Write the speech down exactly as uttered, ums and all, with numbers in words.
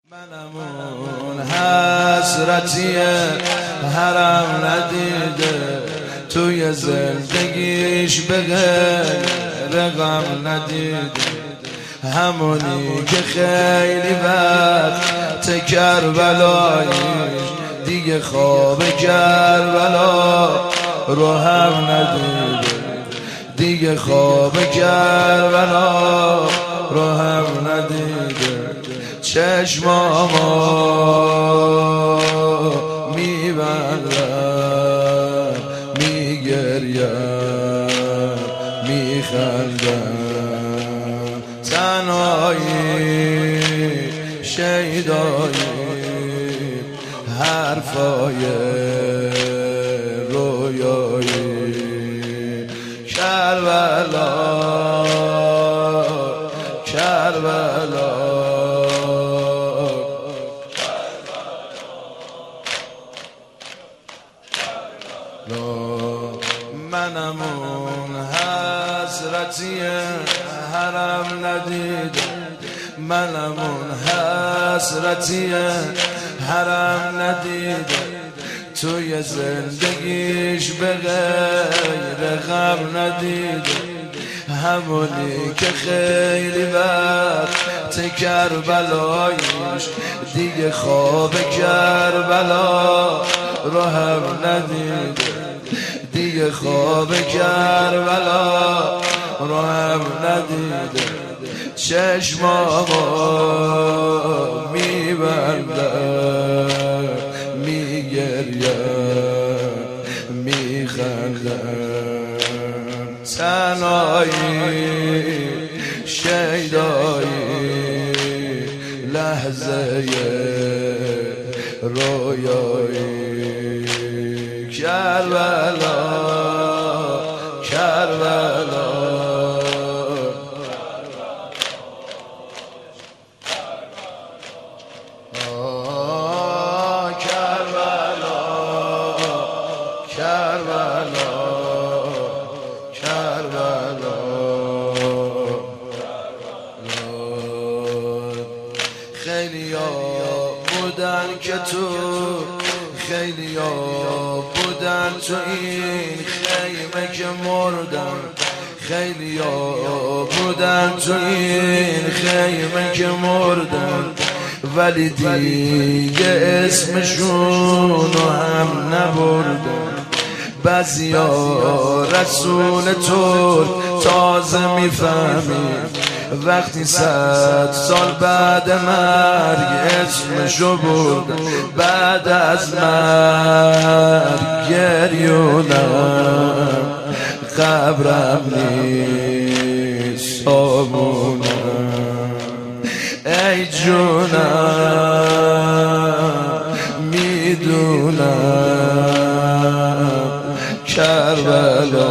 منمون حسرتی حرم ندیده توی زندگیش به غیر غم ندیده، همونی که خیلی وقت کربلاییش دیگه خواب کربلا رو هم ندیده، دیگه خواب کربلا رو هم ندیده. چشمامو میبندم میگریم میخندم، تنهایی شیدایی حرفای رویایی کربلا کربلا منمون حسرتی حرم ندیده، منمون حسرتی حرم ندیده توی زندگیش به غیر غم ندیده، همونی که خیلی وقت کربلاییش دیگه خواب کربلا رو هم ندیده، دیگه خواب کربلا رو هم ندیده. چشمامو میبندم میگریم میخندم، تنهایی شیدایی لحظه رویایی کربلا کربلا آه کربلا کربلا کربلا خیلیا بودن که تو خیلیا بودن تو این خیمه که مردن، خیلیا بودن تو این خیمه که مردن، ولی دیگه اسمشونو هم نبردن. بعضیا رسول ترک تازه میفهمید وقتی صد سال بعد مرگ اسمشو بردن، بعد از مرگ گریونم قبرم نیست صابونم، ای جونم میدونم کربلا